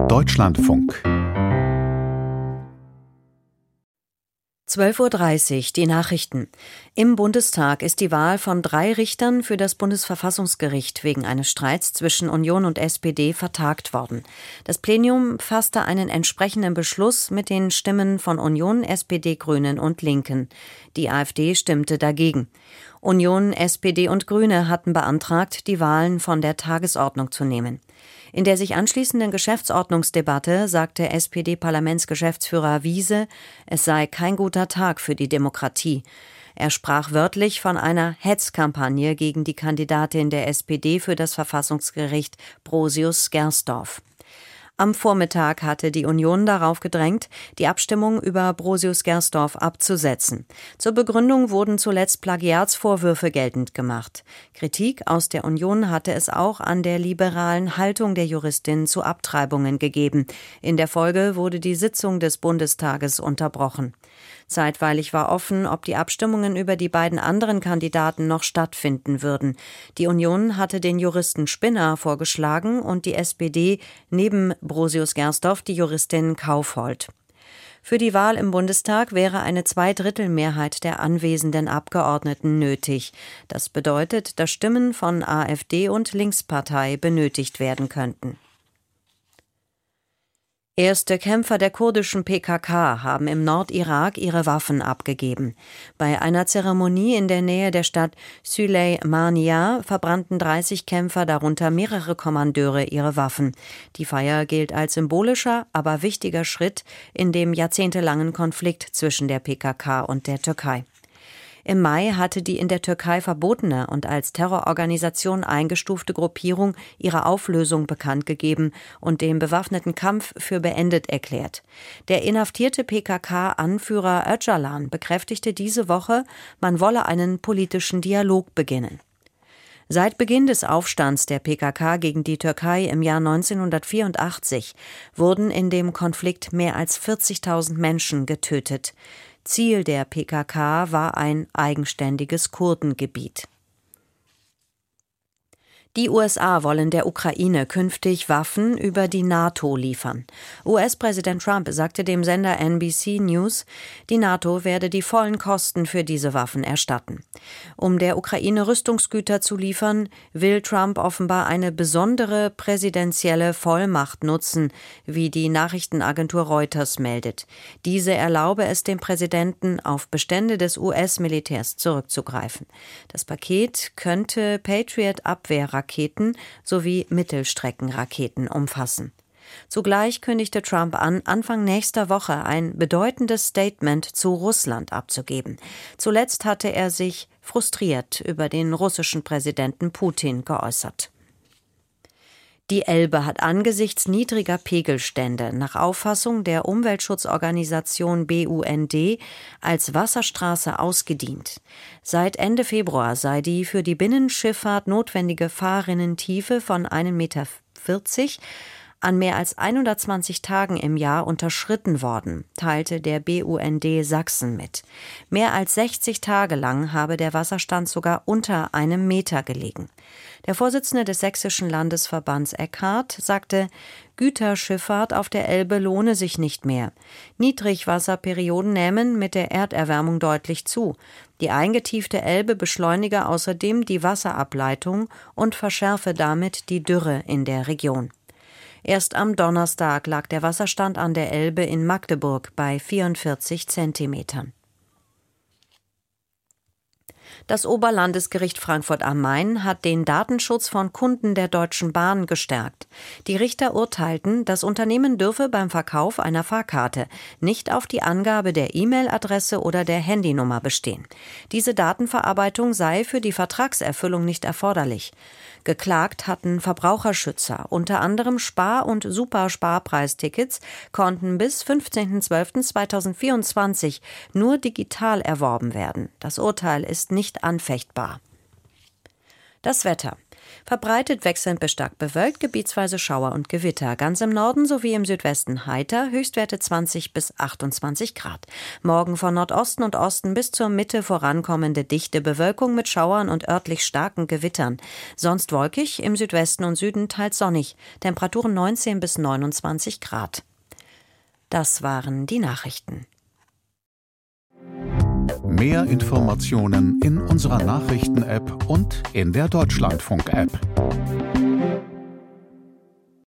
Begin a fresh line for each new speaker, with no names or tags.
Deutschlandfunk
12:30 Uhr, die Nachrichten. Im Bundestag ist die Wahl von 3 Richtern für das Bundesverfassungsgericht wegen eines Streits zwischen Union und SPD vertagt worden. Das Plenum fasste einen entsprechenden Beschluss mit den Stimmen von Union, SPD, Grünen und Linken. Die AfD stimmte dagegen. Union, SPD und Grüne hatten beantragt, die Wahlen von der Tagesordnung zu nehmen. In der sich anschließenden Geschäftsordnungsdebatte sagte SPD-Parlamentsgeschäftsführer Wiese, es sei kein guter Tag für die Demokratie. Er sprach wörtlich von einer Hetzkampagne gegen die Kandidatin der SPD für das Verfassungsgericht, Brosius-Gersdorf. Am Vormittag hatte die Union darauf gedrängt, die Abstimmung über Brosius-Gersdorf abzusetzen. Zur Begründung wurden zuletzt Plagiatsvorwürfe geltend gemacht. Kritik aus der Union hatte es auch an der liberalen Haltung der Juristin zu Abtreibungen gegeben. In der Folge wurde die Sitzung des Bundestages unterbrochen. Zeitweilig war offen, ob die Abstimmungen über die beiden anderen Kandidaten noch stattfinden würden. Die Union hatte den Juristen Spinner vorgeschlagen und die SPD neben Brosius-Gersdorf die Juristin Kaufhold. Für die Wahl im Bundestag wäre eine Zweidrittelmehrheit der anwesenden Abgeordneten nötig. Das bedeutet, dass Stimmen von AfD und Linkspartei benötigt werden könnten. Erste Kämpfer der kurdischen PKK haben im Nordirak ihre Waffen abgegeben. Bei einer Zeremonie in der Nähe der Stadt Süleymaniye verbrannten 30 Kämpfer, darunter mehrere Kommandeure, ihre Waffen. Die Feier gilt als symbolischer, aber wichtiger Schritt in dem jahrzehntelangen Konflikt zwischen der PKK und der Türkei. Im Mai hatte die in der Türkei verbotene und als Terrororganisation eingestufte Gruppierung ihre Auflösung bekannt gegeben und den bewaffneten Kampf für beendet erklärt. Der inhaftierte PKK-Anführer Öcalan bekräftigte diese Woche, man wolle einen politischen Dialog beginnen. Seit Beginn des Aufstands der PKK gegen die Türkei im Jahr 1984 wurden in dem Konflikt mehr als 40.000 Menschen getötet. Ziel der PKK war ein eigenständiges Kurdengebiet. Die USA wollen der Ukraine künftig Waffen über die NATO liefern. US-Präsident Trump sagte dem Sender NBC News, die NATO werde die vollen Kosten für diese Waffen erstatten. Um der Ukraine Rüstungsgüter zu liefern, will Trump offenbar eine besondere präsidentielle Vollmacht nutzen, wie die Nachrichtenagentur Reuters meldet. Diese erlaube es dem Präsidenten, auf Bestände des US-Militärs zurückzugreifen. Das Paket könnte Patriot-Abwehrraketen sowie Mittelstreckenraketen umfassen. Zugleich kündigte Trump an, Anfang nächster Woche ein bedeutendes Statement zu Russland abzugeben. Zuletzt hatte er sich frustriert über den russischen Präsidenten Putin geäußert. Die Elbe hat angesichts niedriger Pegelstände nach Auffassung der Umweltschutzorganisation BUND als Wasserstraße ausgedient. Seit Ende Februar sei die für die Binnenschifffahrt notwendige Fahrrinnentiefe von 1,40 Meter an mehr als 120 Tagen im Jahr unterschritten worden, teilte der BUND Sachsen mit. Mehr als 60 Tage lang habe der Wasserstand sogar unter 1 Meter gelegen. Der Vorsitzende des Sächsischen Landesverbands Eckhardt sagte, Güterschifffahrt auf der Elbe lohne sich nicht mehr. Niedrigwasserperioden nähmen mit der Erderwärmung deutlich zu. Die eingetiefte Elbe beschleunige außerdem die Wasserableitung und verschärfe damit die Dürre in der Region. Erst am Donnerstag lag der Wasserstand an der Elbe in Magdeburg bei 44 Zentimetern. Das Oberlandesgericht Frankfurt am Main hat den Datenschutz von Kunden der Deutschen Bahn gestärkt. Die Richter urteilten, das Unternehmen dürfe beim Verkauf einer Fahrkarte nicht auf die Angabe der E-Mail-Adresse oder der Handynummer bestehen. Diese Datenverarbeitung sei für die Vertragserfüllung nicht erforderlich. Geklagt hatten Verbraucherschützer. Unter anderem Spar- und Super-Sparpreistickets konnten bis 15.12.2024 nur digital erworben werden. Das Urteil ist nicht anfechtbar. Das Wetter. Verbreitet wechselnd bis stark bewölkt, gebietsweise Schauer und Gewitter. Ganz im Norden sowie im Südwesten heiter, Höchstwerte 20 bis 28 Grad. Morgen von Nordosten und Osten bis zur Mitte vorankommende dichte Bewölkung mit Schauern und örtlich starken Gewittern. Sonst wolkig, im Südwesten und Süden teils sonnig. Temperaturen 19 bis 29 Grad. Das waren die Nachrichten.
Mehr Informationen in unserer Nachrichten-App und in der Deutschlandfunk-App.